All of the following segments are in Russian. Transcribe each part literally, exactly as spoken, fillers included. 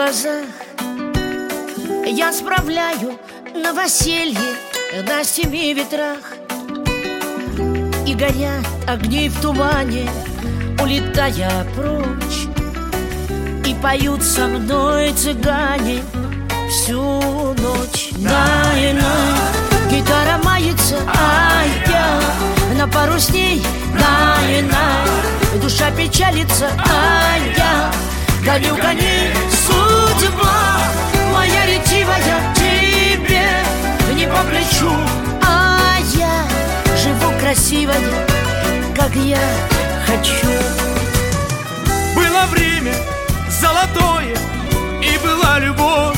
глазах я справляю новоселье на семи ветрах. И горят огни в тумане, улетая прочь. И поют со мной цыгане всю ночь. На-и-на, гитара мается, а я на парусне. На-и-на, душа печалится, а я гоню коней. Судьба моя ретивая тебе не по плечу, а я живу красивая, как я хочу. Было время золотое, и была любовь.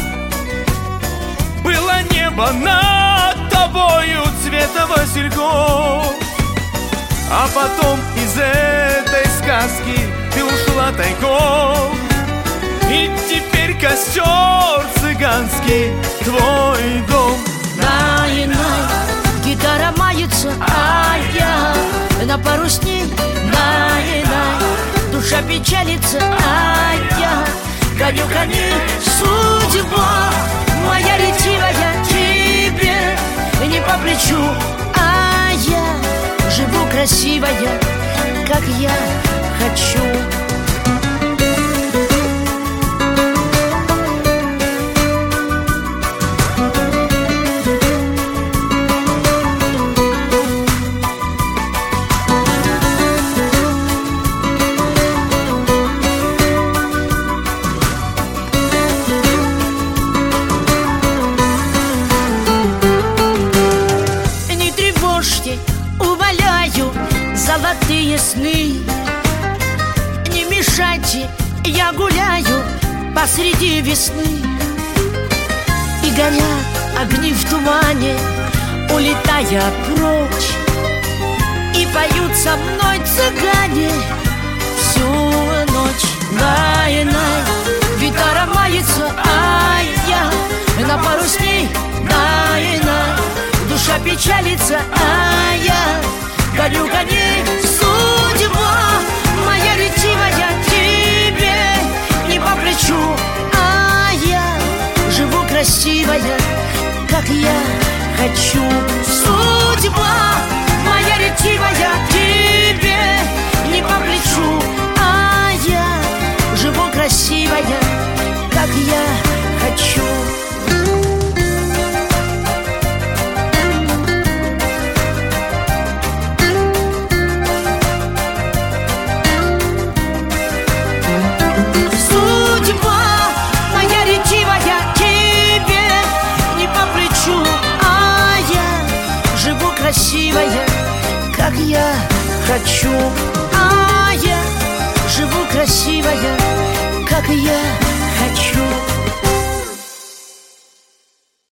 Было небо над тобою цвета васильков. А потом из этой сказки ты ушла тайком. И теперь костер цыганский твой дом. На-и-на, гитара мается, а я на парусне. На-и-на, душа печалится, а я гоню коней. Судьба моя ретивая тебе не по плечу, а я живу красивая, как я хочу. Умоляю, золотые сны, не мешайте, я гуляю посреди весны. И горят огни в тумане, улетая прочь. И поют со мной цыгане всю ночь. На-и-на, гитара мается, а я на парусне. На-и-на, душа печалится, а я гоню коней. Судьба моя ретивая тебе не по плечу, а я живу красивая, как я хочу. Судьба моя ретивая тебе не по плечу, а я живу красивая, как я хочу. Красивая, как я хочу, а я живу красивая, как я хочу.